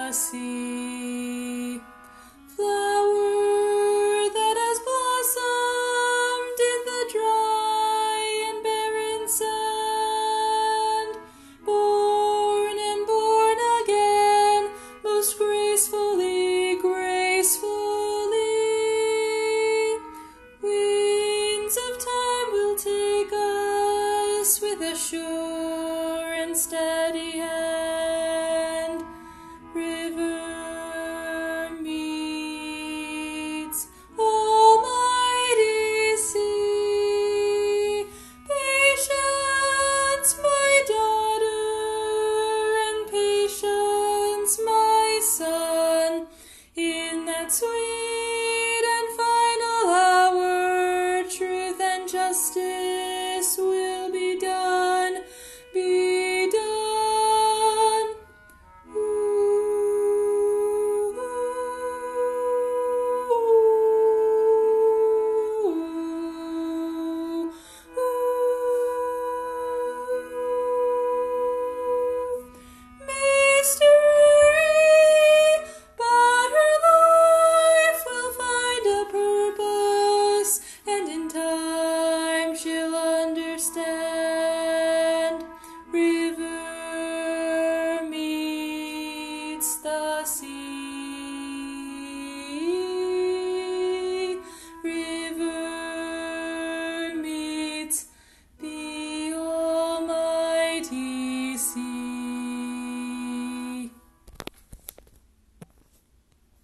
the sea. Flower that has blossomed in the dry and barren sand, born and born again, most gracefully, gracefully. Winds of time will take us with a sure and steady hand.